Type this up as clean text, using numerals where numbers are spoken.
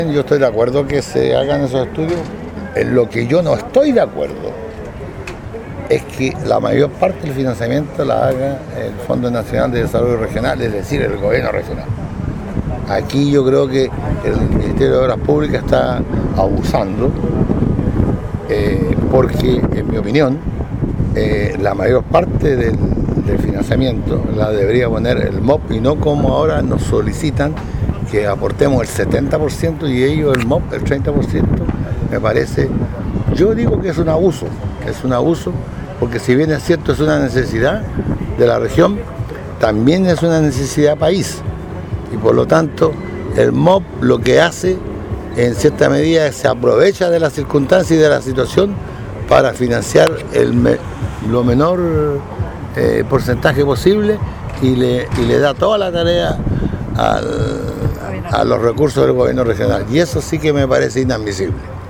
Yo estoy de acuerdo que se hagan esos estudios. En lo que yo no estoy de acuerdo es que la mayor parte del financiamiento la haga el Fondo Nacional de Desarrollo Regional, es decir, el gobierno regional. Aquí yo creo que el Ministerio de Obras Públicas está abusando porque, en mi opinión, la mayor parte del financiamiento la debería poner el MOP y no como ahora nos solicitan que aportemos el 70% y ellos el MOP el 30%. Me parece, yo digo que es un abuso porque si bien es cierto es una necesidad de la región, también es una necesidad país y por lo tanto el MOP lo que hace en cierta medida es se aprovecha de las circunstancias y de la situación para financiar lo menor porcentaje posible y le da toda la tarea a los recursos del gobierno regional y eso sí que me parece inadmisible.